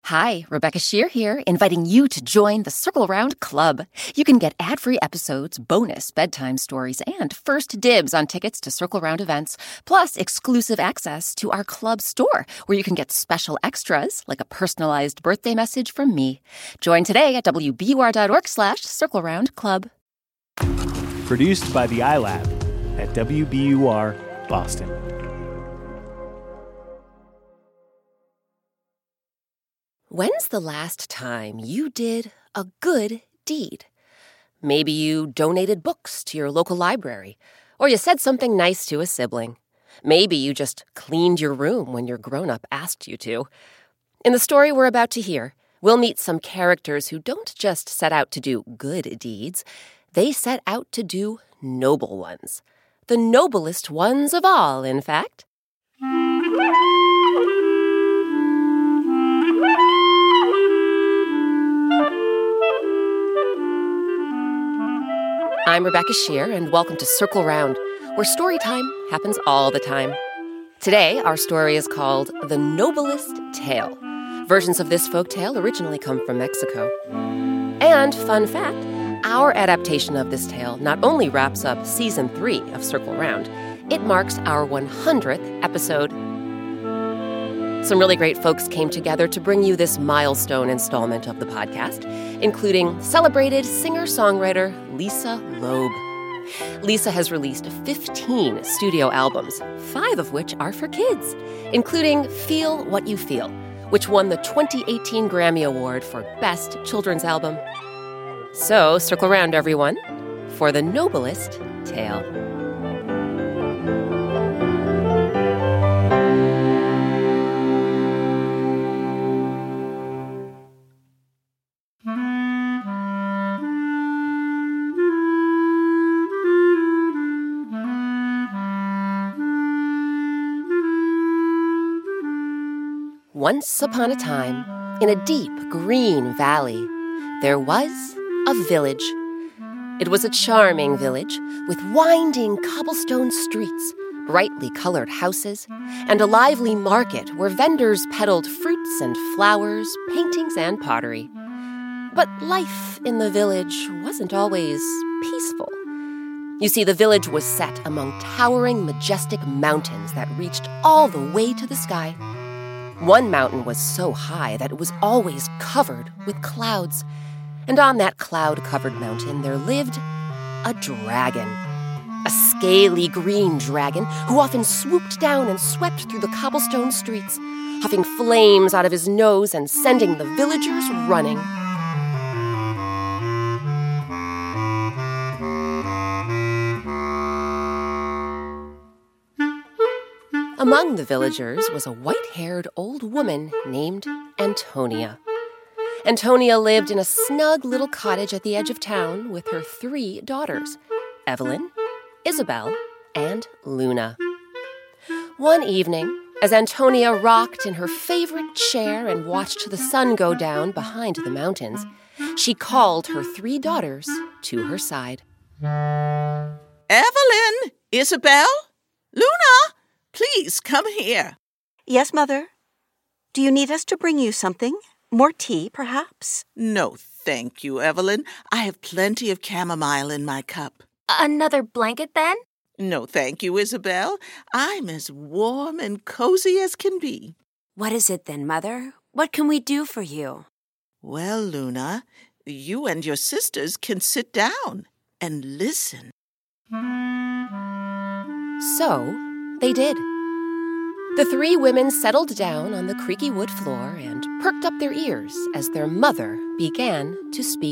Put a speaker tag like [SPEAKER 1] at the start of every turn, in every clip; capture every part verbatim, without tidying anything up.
[SPEAKER 1] Hi, Rebecca Shear here, inviting you to join the Circle Round Club. You can get ad-free episodes, bonus bedtime stories, and first dibs on tickets to Circle Round events, plus exclusive access to our club store, where you can get special extras, like a personalized birthday message from me. Join today at W B U R dot org slash Circle Round Club.
[SPEAKER 2] Produced by the iLab at W B U R Boston.
[SPEAKER 1] When's the last time you did a good deed? Maybe you donated books to your local library, or you said something nice to a sibling. Maybe you just cleaned your room when your grown-up asked you to. In the story we're about to hear, we'll meet some characters who don't just set out to do good deeds, they set out to do noble ones. The noblest ones of all, in fact. I'm Rebecca Shear, and welcome to Circle Round, where story time happens all the time. Today, our story is called The Noblest Tale. Versions of this folktale originally come from Mexico. And, fun fact, our adaptation of this tale not only wraps up Season three of Circle Round, it marks our one hundredth episode. Some really great folks came together to bring you this milestone installment of the podcast, including celebrated singer-songwriter Lisa Loeb. Lisa has released fifteen studio albums, five of which are for kids, including Feel What You Feel, which won the twenty eighteen Grammy Award for Best Children's Album. So, circle around, everyone, for the noblest tale. Once upon a time, in a deep green valley, there was a village. It was a charming village with winding cobblestone streets, brightly colored houses, and a lively market where vendors peddled fruits and flowers, paintings and pottery. But life in the village wasn't always peaceful. You see, the village was set among towering, majestic mountains that reached all the way to the sky. One mountain was so high that it was always covered with clouds. And on that cloud-covered mountain there lived a dragon. A scaly green dragon who often swooped down and swept through the cobblestone streets, huffing flames out of his nose and sending the villagers running. Among the villagers was a white-haired old woman named Antonia. Antonia lived in a snug little cottage at the edge of town with her three daughters, Evelyn, Isabel, and Luna. One evening, as Antonia rocked in her favorite chair and watched the sun go down behind the mountains, she called her three daughters to her side.
[SPEAKER 3] Evelyn! Isabel! Luna! Please, come here.
[SPEAKER 4] Yes, Mother. Do you need us to bring you something? More tea, perhaps?
[SPEAKER 3] No, thank you, Evelyn. I have plenty of chamomile in my cup.
[SPEAKER 5] Another blanket, then?
[SPEAKER 3] No, thank you, Isabel. I'm as warm and cozy as can be.
[SPEAKER 6] What is it then, Mother? What can we do for you?
[SPEAKER 3] Well, Luna, you and your sisters can sit down and listen.
[SPEAKER 1] So, they did. The three women settled down on the creaky wood floor and perked up their ears as their mother began to speak.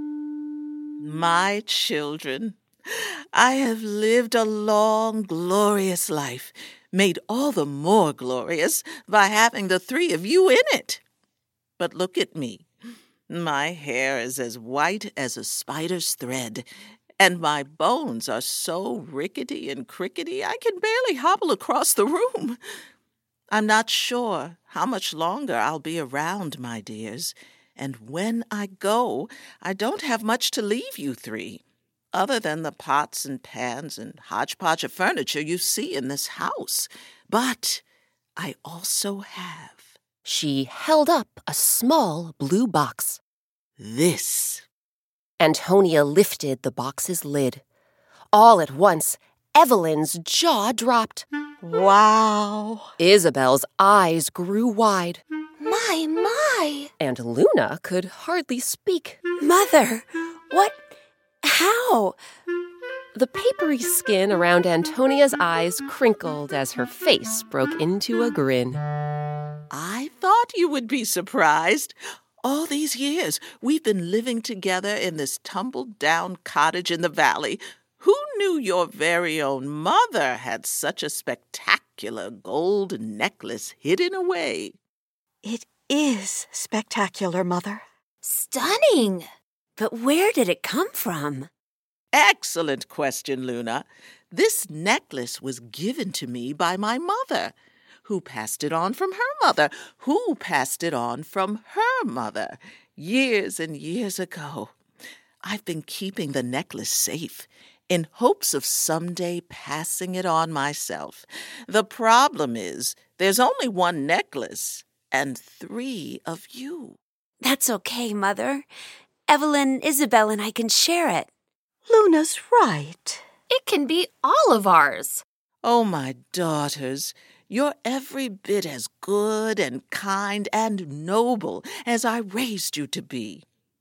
[SPEAKER 3] My children, I have lived a long, glorious life, made all the more glorious by having the three of you in it. But look at me. My hair is as white as a spider's thread, and my bones are so rickety and crickety I can barely hobble across the room. I'm not sure how much longer I'll be around, my dears, and when I go, I don't have much to leave you three, other than the pots and pans and hodgepodge of furniture you see in this house. But I also have
[SPEAKER 1] She held up a small blue box.
[SPEAKER 3] This.
[SPEAKER 1] Antonia lifted the box's lid. All at once, Evelyn's jaw dropped.
[SPEAKER 4] Wow.
[SPEAKER 1] Isabel's eyes grew wide.
[SPEAKER 5] My, my.
[SPEAKER 1] And Luna could hardly speak.
[SPEAKER 6] Mother, what? How?
[SPEAKER 1] The papery skin around Antonia's eyes crinkled as her face broke into a grin.
[SPEAKER 3] I thought you would be surprised. All these years, we've been living together in this tumble-down cottage in the valley. Who knew your very own mother had such a spectacular gold necklace hidden away?
[SPEAKER 4] It is spectacular, Mother.
[SPEAKER 5] Stunning.
[SPEAKER 6] But where did it come from?
[SPEAKER 3] Excellent question, Luna. This necklace was given to me by my mother, who passed it on from her mother, who passed it on from her mother, years and years ago. I've been keeping the necklace safe in hopes of someday passing it on myself. The problem is there's only one necklace and three of you.
[SPEAKER 6] That's okay, Mother. Evelyn, Isabel, and I can share it.
[SPEAKER 4] Luna's right.
[SPEAKER 5] It can be all of ours.
[SPEAKER 3] Oh, my daughters, you're every bit as good and kind and noble as I raised you to be.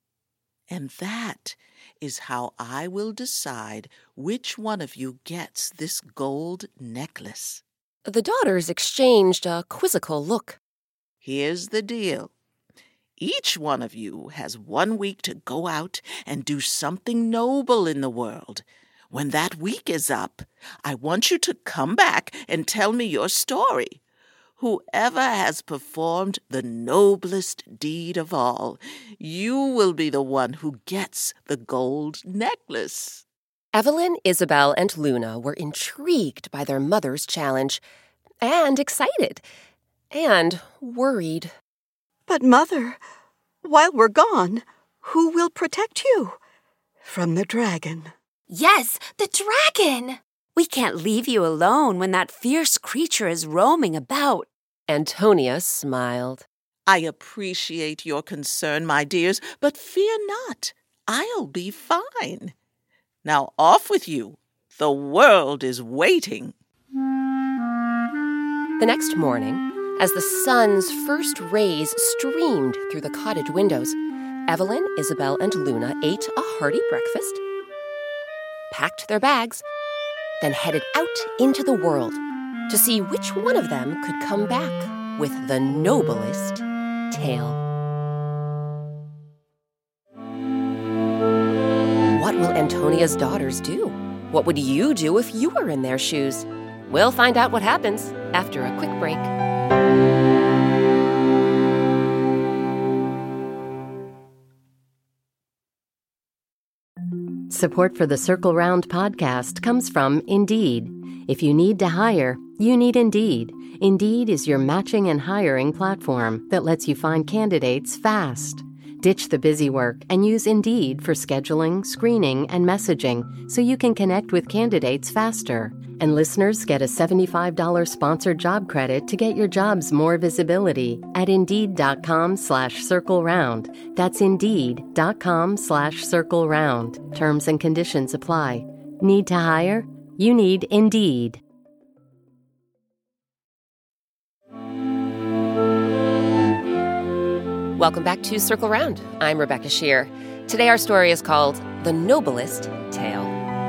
[SPEAKER 3] And that is how I will decide which one of you gets this gold necklace.
[SPEAKER 1] The daughters exchanged a quizzical look.
[SPEAKER 3] Here's the deal. Each one of you has one week to go out and do something noble in the world. When that week is up, I want you to come back and tell me your story. Whoever has performed the noblest deed of all, you will be the one who gets the gold necklace.
[SPEAKER 1] Evelyn, Isabel, and Luna were intrigued by their mother's challenge, and excited, and worried.
[SPEAKER 4] But, Mother, while we're gone, who will protect you from the dragon?
[SPEAKER 5] Yes, the dragon.
[SPEAKER 6] We can't leave you alone when that fierce creature is roaming about.
[SPEAKER 1] Antonia smiled.
[SPEAKER 3] I appreciate your concern, my dears, but fear not. I'll be fine. Now off with you. The world is waiting.
[SPEAKER 1] The next morning, as the sun's first rays streamed through the cottage windows, Evelyn, Isabel, and Luna ate a hearty breakfast, packed their bags, then headed out into the world to see which one of them could come back with the noblest tale. What will Antonia's daughters do? What would you do if you were in their shoes? We'll find out what happens after a quick break.
[SPEAKER 7] Support for the Circle Round podcast comes from Indeed. If you need to hire, you need Indeed. Indeed is your matching and hiring platform that lets you find candidates fast. Ditch the busy work and use Indeed for scheduling, screening, and messaging so you can connect with candidates faster. And listeners get a seventy-five dollars sponsored job credit to get your jobs more visibility at Indeed.com slash Circle Round. That's Indeed.com slash Circle Round. Terms and conditions apply. Need to hire? You need Indeed.
[SPEAKER 1] Welcome back to Circle Round. I'm Rebecca Shear. Today our story is called The Noblest Tale.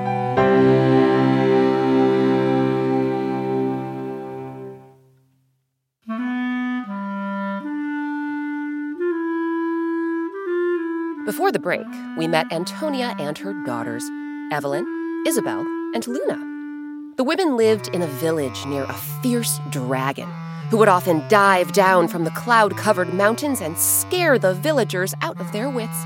[SPEAKER 1] Before the break, we met Antonia and her daughters, Evelyn, Isabel, and Luna. The women lived in a village near a fierce dragon who would often dive down from the cloud-covered mountains and scare the villagers out of their wits.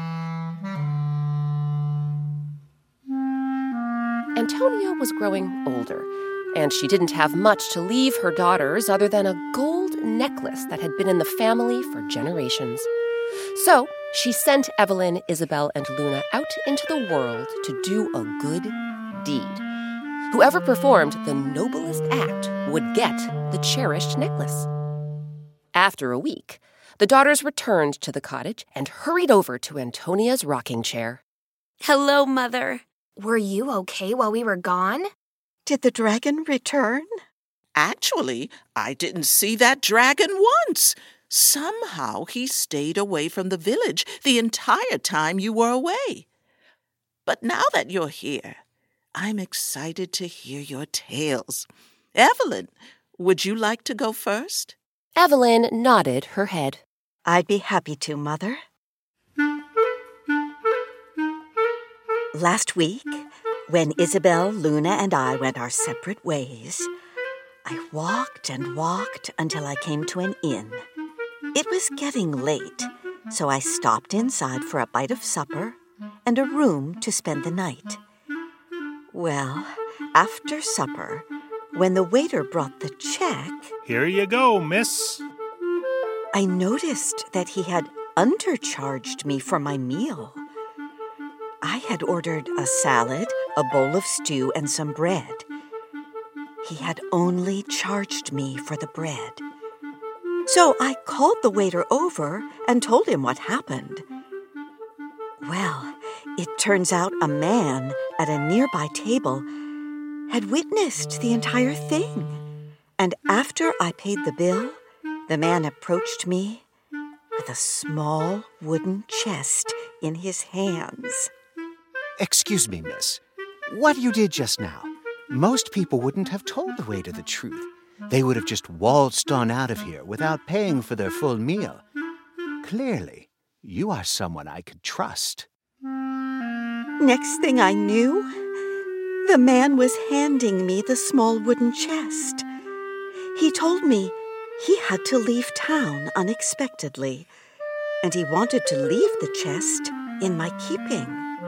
[SPEAKER 1] Antonia was growing older, and she didn't have much to leave her daughters other than a gold necklace that had been in the family for generations. So she sent Evelyn, Isabel, and Luna out into the world to do a good deed. Whoever performed the noblest act would get the cherished necklace. After a week, the daughters returned to the cottage and hurried over to Antonia's rocking chair.
[SPEAKER 6] Hello, Mother.
[SPEAKER 5] Were you okay while we were gone?
[SPEAKER 4] Did the dragon return?
[SPEAKER 3] Actually, I didn't see that dragon once. Somehow he stayed away from the village the entire time you were away. But now that you're here, I'm excited to hear your tales. Evelyn, would you like to go first?
[SPEAKER 1] Evelyn nodded her head.
[SPEAKER 4] I'd be happy to, Mother. Last week, when Isabel, Luna, and I went our separate ways, I walked and walked until I came to an inn. It was getting late, so I stopped inside for a bite of supper and a room to spend the night. Well, after supper, when the waiter brought the check,
[SPEAKER 2] Here you go, miss.
[SPEAKER 4] I noticed that he had undercharged me for my meal. I had ordered a salad, a bowl of stew, and some bread. He had only charged me for the bread. So I called the waiter over and told him what happened. Well, it turns out a man at a nearby table had witnessed the entire thing. And after I paid the bill, the man approached me with a small wooden chest in his hands.
[SPEAKER 8] Excuse me, miss. What you did just now, most people wouldn't have told the waiter the truth. They would have just waltzed on out of here without paying for their full meal. Clearly, you are someone I could trust.
[SPEAKER 4] Next thing I knew, the man was handing me the small wooden chest. He told me he had to leave town unexpectedly, and he wanted to leave the chest in my keeping.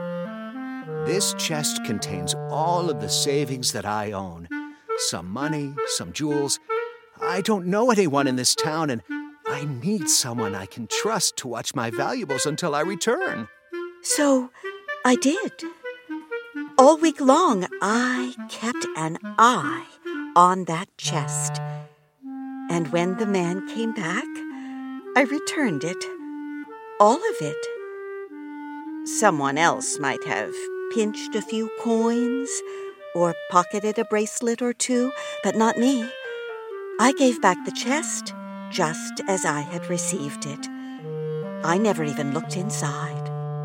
[SPEAKER 8] This chest contains all of the savings that I own. Some money, some jewels. I don't know anyone in this town, and I need someone I can trust to watch my valuables until I return.
[SPEAKER 4] So I did. All week long, I kept an eye on that chest. And when the man came back, I returned it. All of it. Someone else might have pinched a few coins or pocketed a bracelet or two, but not me. I gave back the chest just as I had received it. I never even looked inside.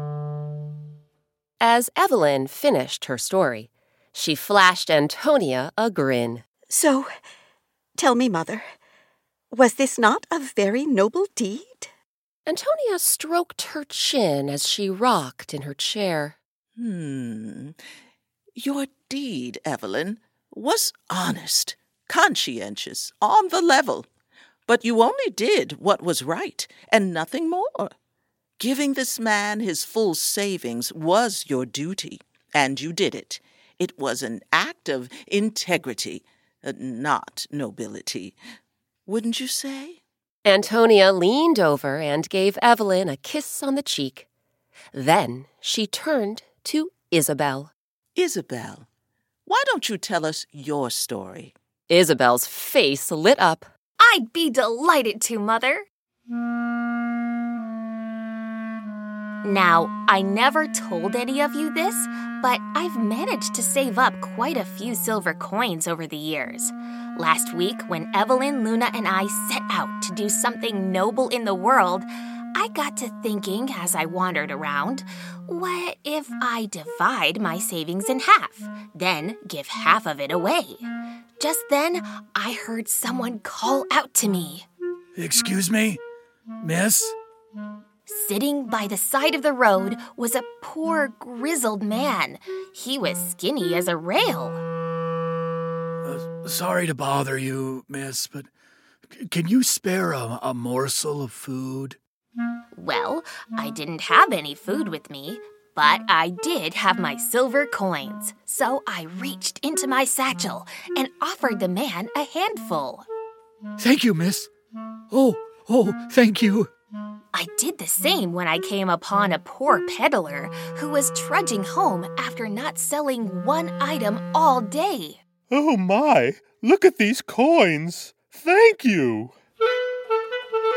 [SPEAKER 1] As Evelyn finished her story, she flashed Antonia a grin.
[SPEAKER 4] So, tell me, Mother, was this not a very noble deed?
[SPEAKER 1] Antonia stroked her chin as she rocked in her chair.
[SPEAKER 3] Hmm. Your deed, Evelyn, was honest, conscientious, on the level. But you only did what was right, and nothing more. Giving this man his full savings was your duty, and you did it. It was an act of integrity, uh, not nobility. Wouldn't you say?
[SPEAKER 1] Antonia leaned over and gave Evelyn a kiss on the cheek. Then she turned to Isabel.
[SPEAKER 3] Isabel, why don't you tell us your story?
[SPEAKER 1] Isabel's face lit up.
[SPEAKER 5] I'd be delighted to, Mother. Now, I never told any of you this, but I've managed to save up quite a few silver coins over the years. Last week, when Evelyn, Luna, and I set out to do something noble in the world, I got to thinking as I wandered around, what if I divide my savings in half, then give half of it away? Just then, I heard someone call out to me.
[SPEAKER 9] Excuse me, miss?
[SPEAKER 5] Sitting by the side of the road was a poor, grizzled man. He was skinny as a rail.
[SPEAKER 9] Uh, sorry to bother you, miss, but c- can you spare a, a morsel of food?
[SPEAKER 5] Well, I didn't have any food with me, but I did have my silver coins. So I reached into my satchel and offered the man a handful.
[SPEAKER 9] Thank you, miss. Oh, oh, thank you.
[SPEAKER 5] I did the same when I came upon a poor peddler who was trudging home after not selling one item all day.
[SPEAKER 10] Oh my, look at these coins. Thank you.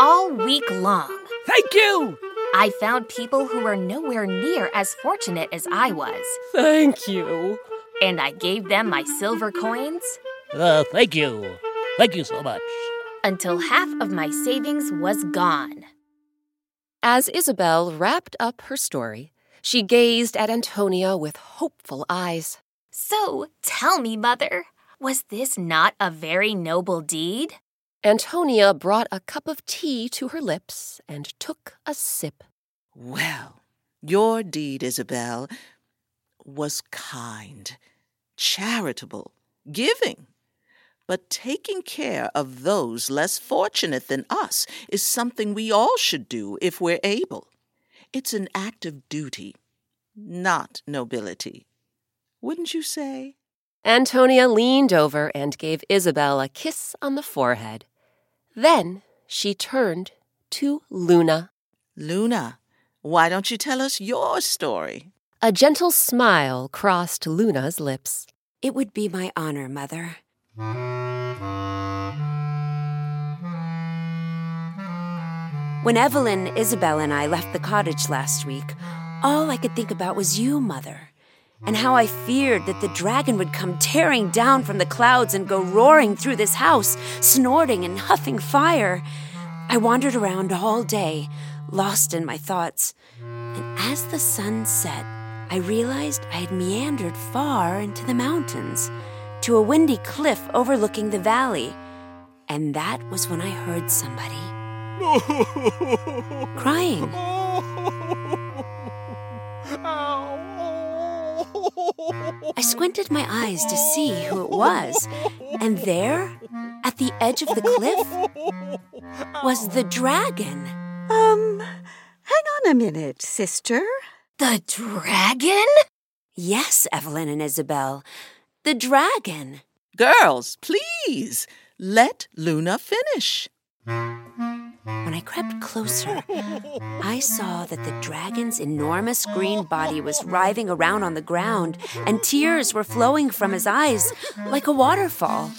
[SPEAKER 5] all week long.
[SPEAKER 10] Thank you!
[SPEAKER 5] I found people who were nowhere near as fortunate as I was.
[SPEAKER 10] Thank you.
[SPEAKER 5] And I gave them my silver coins.
[SPEAKER 10] Uh, thank you. Thank you so much.
[SPEAKER 5] Until half of my savings was gone.
[SPEAKER 1] As Isabel wrapped up her story, she gazed at Antonia with hopeful eyes.
[SPEAKER 5] So, tell me, Mother, was this not a very noble deed?
[SPEAKER 1] Antonia brought a cup of tea to her lips and took a sip.
[SPEAKER 3] Well, your deed, Isabel, was kind, charitable, giving. But taking care of those less fortunate than us is something we all should do if we're able. It's an act of duty, not nobility. Wouldn't you say?
[SPEAKER 1] Antonia leaned over and gave Isabel a kiss on the forehead. Then she turned to Luna.
[SPEAKER 3] Luna, why don't you tell us your story?
[SPEAKER 1] A gentle smile crossed Luna's lips.
[SPEAKER 6] It would be my honor, Mother. When Evelyn, Isabel, and I left the cottage last week, all I could think about was you, Mother, and how I feared that the dragon would come tearing down from the clouds and go roaring through this house, snorting and huffing fire. I wandered around all day, lost in my thoughts, and as the sun set, I realized I had meandered far into the mountains, to a windy cliff overlooking the valley, and that was when I heard somebody crying. I squinted my eyes to see who it was, and there, at the edge of the cliff, was the dragon.
[SPEAKER 4] Um, hang on a minute, sister.
[SPEAKER 5] The dragon?
[SPEAKER 6] Yes, Evelyn and Isabel, the dragon.
[SPEAKER 3] Girls, please, let Luna finish.
[SPEAKER 6] When I crept closer, I saw that the dragon's enormous green body was writhing around on the ground, and tears were flowing from his eyes like a waterfall.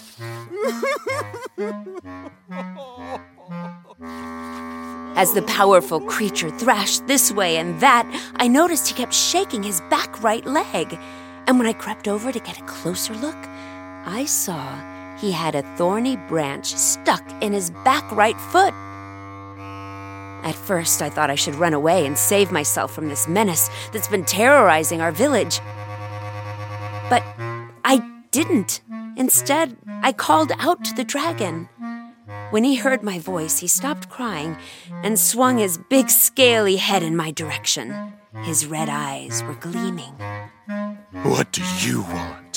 [SPEAKER 6] As the powerful creature thrashed this way and that, I noticed he kept shaking his back right leg. And when I crept over to get a closer look, I saw he had a thorny branch stuck in his back right foot. At first, I thought I should run away and save myself from this menace that's been terrorizing our village. But I didn't. Instead, I called out to the dragon. When he heard my voice, he stopped crying and swung his big scaly head in my direction. His red eyes were gleaming.
[SPEAKER 11] What do you want?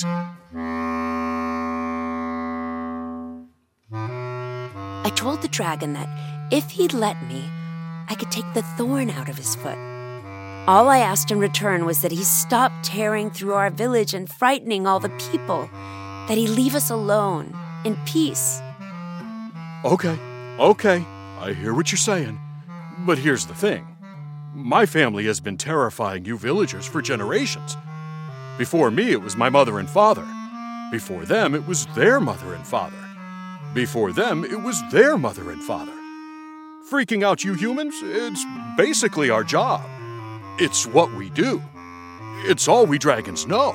[SPEAKER 6] I told the dragon that if he'd let me, I could take the thorn out of his foot. All I asked in return was that he stop tearing through our village and frightening all the people, that he leave us alone, in peace.
[SPEAKER 11] Okay, okay, I hear what you're saying. But here's the thing. My family has been terrifying you villagers for generations. Before me, it was my mother and father. Before them, it was their mother and father. Before them, it was their mother and father. Freaking out you humans, it's basically our job. It's what we do. It's all we dragons know.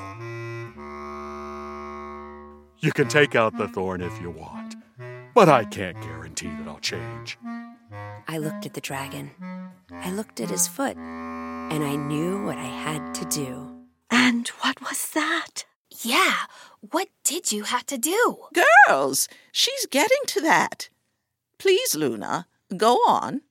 [SPEAKER 11] You can take out the thorn if you want, but I can't guarantee that I'll change.
[SPEAKER 6] I looked at the dragon. I looked at his foot, and I knew what I had to do.
[SPEAKER 4] And what was that?
[SPEAKER 5] Yeah, what did you have to do?
[SPEAKER 3] Girls, she's getting to that. Please, Luna, go on.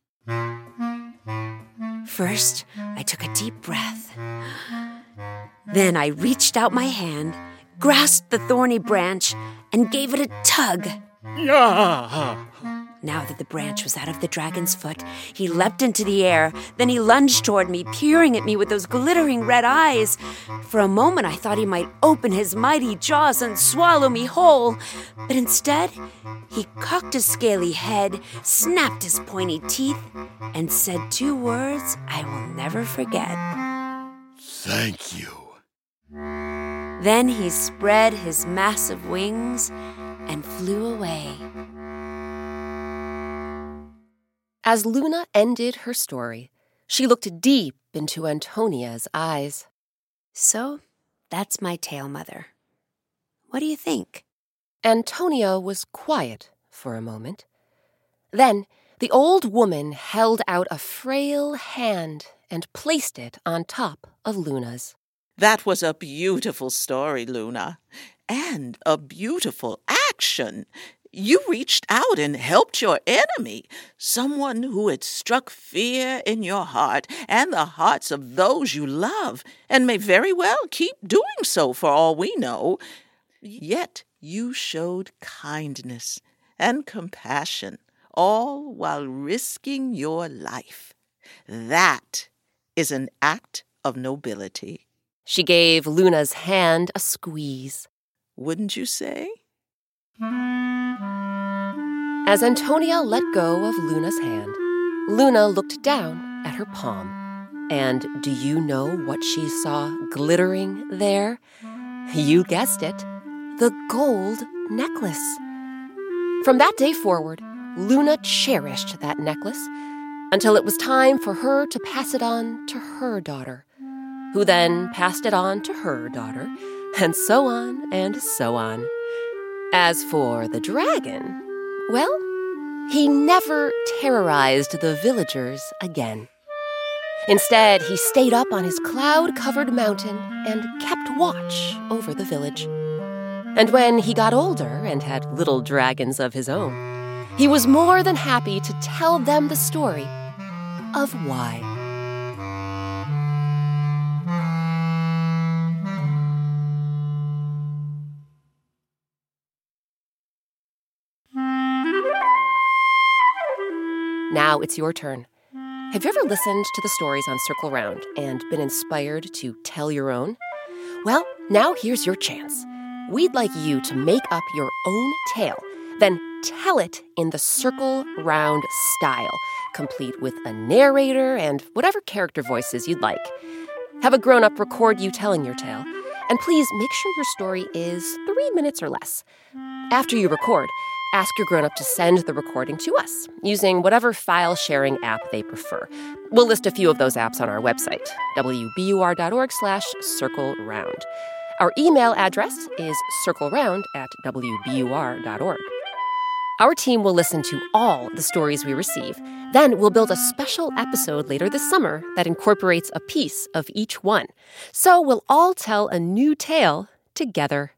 [SPEAKER 6] First, I took a deep breath. Then I reached out my hand, grasped the thorny branch, and gave it a tug.
[SPEAKER 11] Yeah.
[SPEAKER 6] Now that the branch was out of the dragon's foot, he leapt into the air. Then he lunged toward me, peering at me with those glittering red eyes. For a moment, I thought he might open his mighty jaws and swallow me whole. But instead, he cocked his scaly head, snapped his pointy teeth, and said two words I will never forget.
[SPEAKER 11] Thank you.
[SPEAKER 6] Then he spread his massive wings and flew away.
[SPEAKER 1] As Luna ended her story, she looked deep into Antonia's eyes.
[SPEAKER 6] So, that's my tale, Mother. What do you think?
[SPEAKER 1] Antonia was quiet for a moment. Then the old woman held out a frail hand and placed it on top of Luna's.
[SPEAKER 3] That was a beautiful story, Luna, and a beautiful action. You reached out and helped your enemy, someone who had struck fear in your heart and the hearts of those you love, and may very well keep doing so for all we know. Yet you showed kindness and compassion, all while risking your life. That is an act of nobility.
[SPEAKER 1] She gave Luna's hand a squeeze.
[SPEAKER 3] Wouldn't you say?
[SPEAKER 1] As Antonia let go of Luna's hand, Luna looked down at her palm. And do you know what she saw glittering there? You guessed it, the gold necklace. From that day forward, Luna cherished that necklace until it was time for her to pass it on to her daughter, who then passed it on to her daughter, and so on and so on. As for the dragon, well, he never terrorized the villagers again. Instead, he stayed up on his cloud-covered mountain and kept watch over the village. And when he got older and had little dragons of his own, he was more than happy to tell them the story of why. Now it's your turn. Have you ever listened to the stories on Circle Round and been inspired to tell your own? Well, now here's your chance. We'd like you to make up your own tale, then tell it in the Circle Round style, complete with a narrator and whatever character voices you'd like. Have a grown-up record you telling your tale, and please make sure your story is three minutes or less. After you record, ask your grown-up to send the recording to us using whatever file-sharing app they prefer. We'll list a few of those apps on our website, w b u r dot org slash circle round. Our email address is circleround at w b u r dot org. Our team will listen to all the stories we receive. Then we'll build a special episode later this summer that incorporates a piece of each one. So we'll all tell a new tale together.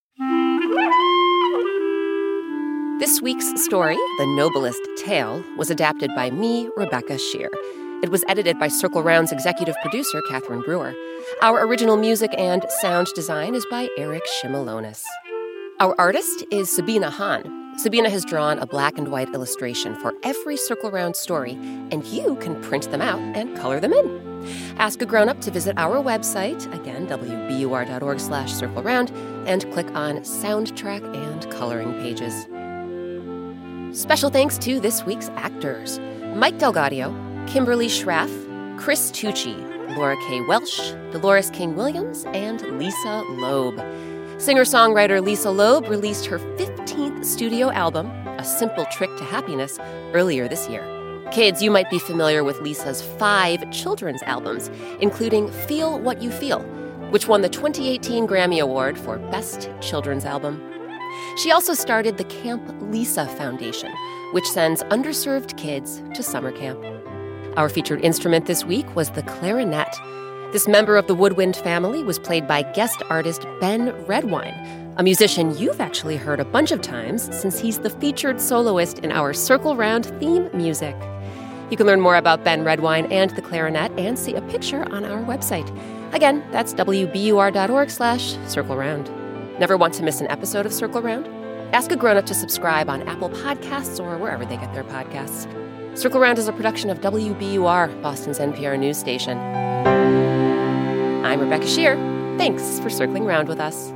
[SPEAKER 1] This week's story, The Noblest Tale, was adapted by me, Rebecca Shear. It was edited by Circle Round's executive producer, Catherine Brewer. Our original music and sound design is by Eric Shimalonis. Our artist is Sabina Hahn. Sabina has drawn a black and white illustration for every Circle Round story, and you can print them out and color them in. Ask a grown-up to visit our website, again, w b u r dot org slash circle round, and click on Soundtrack and Coloring Pages. Special thanks to this week's actors: Mike Delgadio, Kimberly Schraff, Chris Tucci, Laura K. Welsh, Dolores King-Williams, and Lisa Loeb. Singer-songwriter Lisa Loeb released her fifteenth studio album, A Simple Trick to Happiness, earlier this year. Kids, you might be familiar with Lisa's five children's albums, including Feel What You Feel, which won the twenty eighteen Grammy Award for Best Children's Album. She also started the Camp Lisa Foundation, which sends underserved kids to summer camp. Our featured instrument this week was the clarinet. This member of the woodwind family was played by guest artist Ben Redwine, a musician you've actually heard a bunch of times since he's the featured soloist in our Circle Round theme music. You can learn more about Ben Redwine and the clarinet and see a picture on our website. Again, that's w b u r dot org slash circle round. Never want to miss an episode of Circle Round? Ask a grown-up to subscribe on Apple Podcasts or wherever they get their podcasts. Circle Round is a production of W B U R, Boston's N P R news station. I'm Rebecca Shear. Thanks for circling round with us.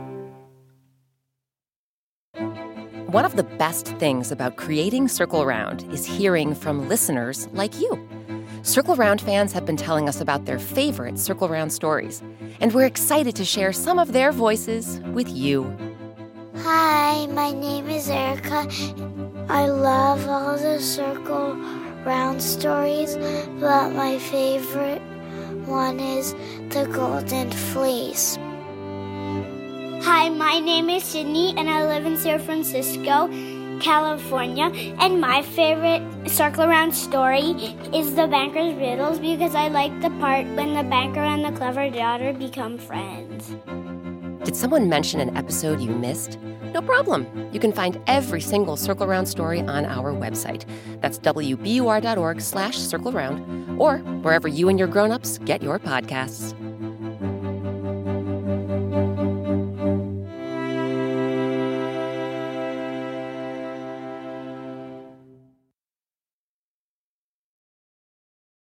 [SPEAKER 1] One of the best things about creating Circle Round is hearing from listeners like you. Circle Round fans have been telling us about their favorite Circle Round stories, and we're excited to share some of their voices with you.
[SPEAKER 12] Hi, my name is Erica. I love all the Circle Round stories, but my favorite one is The Golden Fleece.
[SPEAKER 13] Hi, my name is Sydney, and I live in San Francisco, California, and my favorite circle around story is The Banker's Riddles because I like the part when the banker and the clever daughter become friends.
[SPEAKER 1] Did someone mention an episode you missed? No problem. You can find every single Circle Round story on our website. That's W B U R dot org slash circle round, or wherever you and your grown-ups get your podcasts.